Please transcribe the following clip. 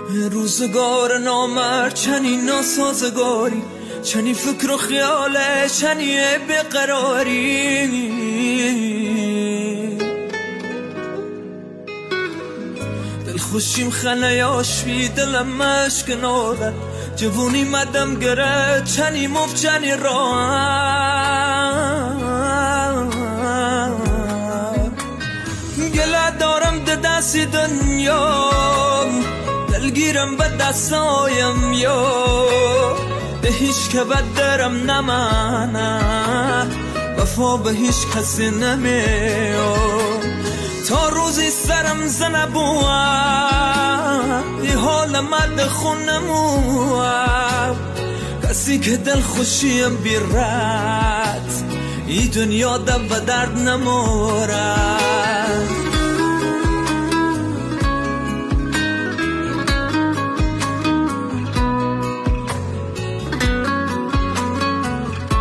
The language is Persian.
روزگار نامرد چنین ناسازگاری، چنین فکر و خیاله، چنین بیقراری. دلخوشیم خنیاش بی دلم مشک ناده، جوونی مدم گره چنین مف چنین راه. گله دارم ده دستی دنیا، دلگیرم به دستایم یا به هیچ که بد درم نمانه، وفا به هیچ کسی نمیام. تا روزی سرم زنبوام یه حال مد خونموام، کسی که دل خوشیم بیرد ای دنیا ده به درد نمورد.